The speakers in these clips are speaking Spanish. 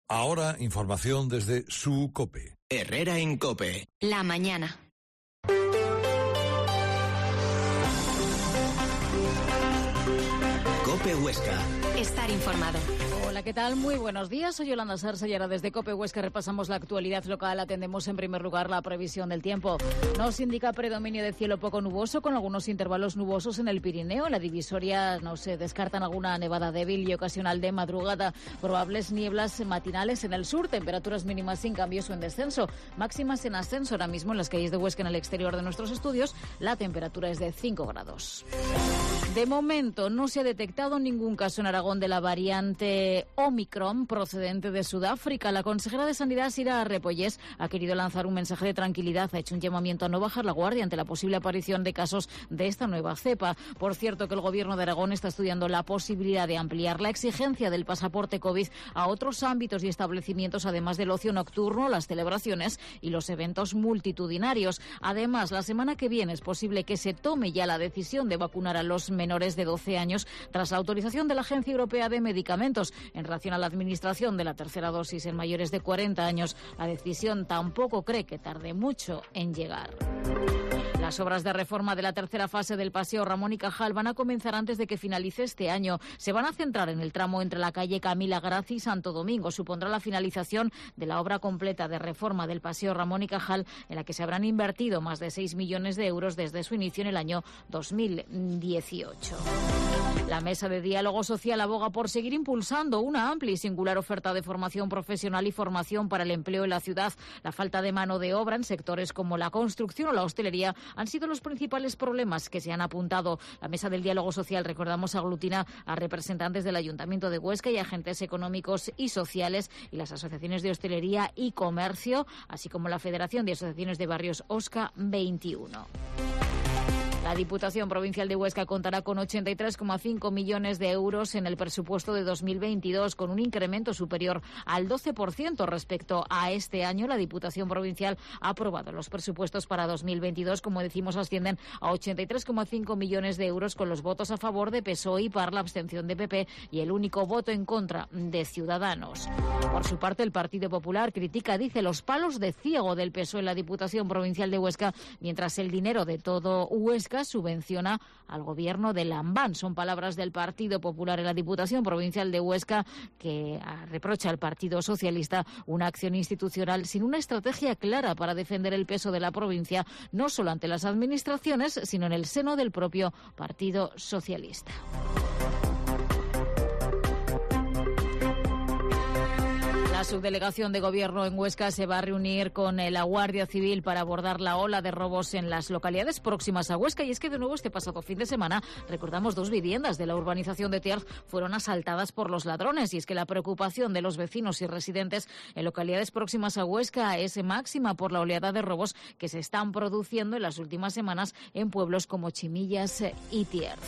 Ahora, información desde su COPE. Herrera en COPE. La mañana. COPE Huesca. Estar informado. Hola, ¿qué tal? Muy buenos días. Soy Yolanda Sarsa y ahora desde COPE Huesca repasamos la actualidad local. Atendemos en primer lugar la previsión del tiempo. Nos indica predominio de cielo poco nuboso con algunos intervalos nubosos en el Pirineo. En la divisoria no se descartan alguna nevada débil y ocasional de madrugada. Probables nieblas matinales en el sur. Temperaturas mínimas sin cambios o en descenso. Máximas en ascenso ahora mismo en las calles de Huesca en el exterior de nuestros estudios. La temperatura es de 5 grados. De momento no se ha detectado ningún caso en Aragón de la variante Omicron procedente de Sudáfrica. La consejera de Sanidad, Sira Repollés, ha querido lanzar un mensaje de tranquilidad. Ha hecho un llamamiento a no bajar la guardia ante la posible aparición de casos de esta nueva cepa. Por cierto, que el Gobierno de Aragón está estudiando la posibilidad de ampliar la exigencia del pasaporte COVID a otros ámbitos y establecimientos, además del ocio nocturno, las celebraciones y los eventos multitudinarios. Además, la semana que viene es posible que se tome ya la decisión de vacunar a los menores de 12 años tras la autorización de la Agencia Europea de Medicamentos. En relación a la administración de la tercera dosis en mayores de 40 años, la decisión tampoco cree que tarde mucho en llegar. Las obras de reforma de la tercera fase del Paseo Ramón y Cajal van a comenzar antes de que finalice este año. Se van a centrar en el tramo entre la calle Camila Gracia y Santo Domingo. Supondrá la finalización de la obra completa de reforma del Paseo Ramón y Cajal, en la que se habrán invertido más de 6 millones de euros desde su inicio en el año 2018. La Mesa de Diálogo Social aboga por seguir impulsando una amplia y singular oferta de formación profesional y formación para el empleo en la ciudad. La falta de mano de obra en sectores como la construcción o la hostelería han sido los principales problemas que se han apuntado. La Mesa del Diálogo Social, recordamos, aglutina a representantes del Ayuntamiento de Huesca y agentes económicos y sociales y las asociaciones de hostelería y comercio, así como la Federación de Asociaciones de Barrios OSCA 21. La Diputación Provincial de Huesca contará con 83,5 millones de euros en el presupuesto de 2022, con un incremento superior al 12% respecto a este año. La Diputación Provincial ha aprobado los presupuestos para 2022, como decimos, ascienden a 83,5 millones de euros, con los votos a favor de PSOE y PAR, la abstención de PP y el único voto en contra de Ciudadanos. Por su parte, el Partido Popular critica, dice, los palos de ciego del PSOE en la Diputación Provincial de Huesca, mientras el dinero de todo Huesca subvenciona al gobierno de Lambán. Son palabras del Partido Popular en la Diputación Provincial de Huesca, que reprocha al Partido Socialista una acción institucional sin una estrategia clara para defender el peso de la provincia, no solo ante las administraciones, sino en el seno del propio Partido Socialista. La subdelegación de Gobierno en Huesca se va a reunir con la Guardia Civil para abordar la ola de robos en las localidades próximas a Huesca. Y es que, de nuevo, este pasado fin de semana, recordamos, 2 viviendas de la urbanización de Tierz fueron asaltadas por los ladrones. Y es que la preocupación de los vecinos y residentes en localidades próximas a Huesca es máxima por la oleada de robos que se están produciendo en las últimas semanas en pueblos como Chimillas y Tierz.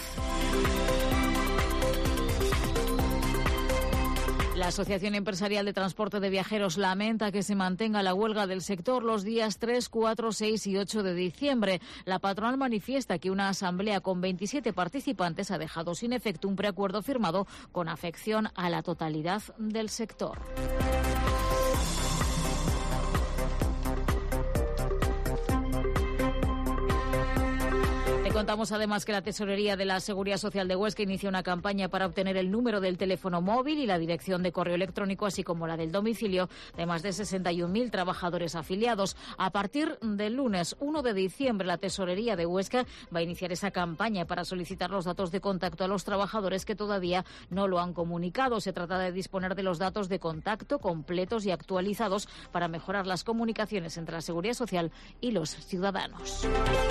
La Asociación Empresarial de Transporte de Viajeros lamenta que se mantenga la huelga del sector los días 3, 4, 6 y 8 de diciembre. La patronal manifiesta que una asamblea con 27 participantes ha dejado sin efecto un preacuerdo firmado con afección a la totalidad del sector. Contamos además que la Tesorería de la Seguridad Social de Huesca inicia una campaña para obtener el número del teléfono móvil y la dirección de correo electrónico, así como la del domicilio de más de 61.000 trabajadores afiliados. A partir del lunes 1 de diciembre, la Tesorería de Huesca va a iniciar esa campaña para solicitar los datos de contacto a los trabajadores que todavía no lo han comunicado. Se trata de disponer de los datos de contacto completos y actualizados para mejorar las comunicaciones entre la Seguridad Social y los ciudadanos.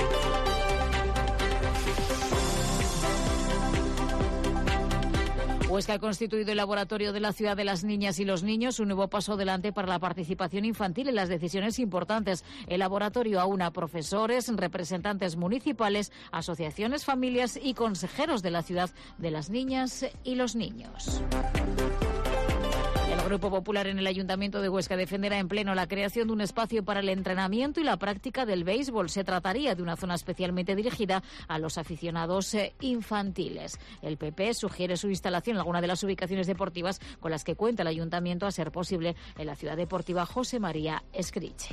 Huesca ha constituido el laboratorio de la ciudad de las niñas y los niños, un nuevo paso adelante para la participación infantil en las decisiones importantes. El laboratorio aúna a profesores, representantes municipales, asociaciones, familias y consejeros de la ciudad de las niñas y los niños. El Grupo Popular en el Ayuntamiento de Huesca defenderá en pleno la creación de un espacio para el entrenamiento y la práctica del béisbol. Se trataría de una zona especialmente dirigida a los aficionados infantiles. El PP sugiere su instalación en alguna de las ubicaciones deportivas con las que cuenta el Ayuntamiento, a ser posible en la Ciudad Deportiva José María Escriche.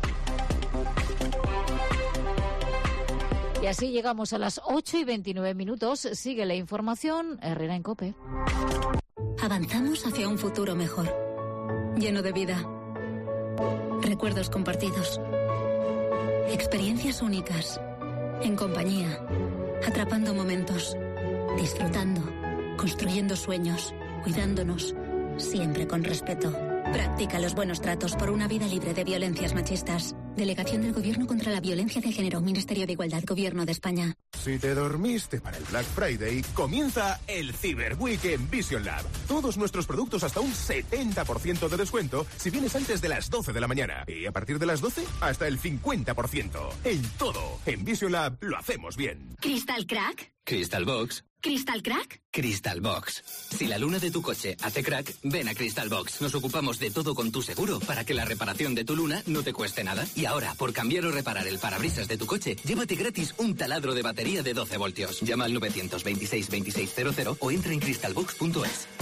Y así llegamos a las 8:29. Sigue la información. Herrera en COPE. Avanzamos hacia un futuro mejor, lleno de vida, recuerdos compartidos, experiencias únicas, en compañía, atrapando momentos, disfrutando, construyendo sueños, cuidándonos, siempre con respeto. Practica los buenos tratos por una vida libre de violencias machistas. Delegación del Gobierno contra la Violencia de Género, Ministerio de Igualdad, Gobierno de España. Si te dormiste para el Black Friday, comienza el Cyber Week en Vision Lab. Todos nuestros productos hasta un 70% de descuento si vienes antes de las 12 de la mañana. Y a partir de las 12, hasta el 50%. En todo. En Vision Lab lo hacemos bien. ¿Crystal Crack? Crystal Box. ¿Crystal Crack? Crystal Box. Si la luna de tu coche hace crack, ven a Crystal Box. Nos ocupamos de todo con tu seguro para que la reparación de tu luna no te cueste nada. Y ahora, por cambiar o reparar el parabrisas de tu coche, llévate gratis un taladro de batería de 12 voltios. Llama al 926 2600 o entra en crystalbox.es.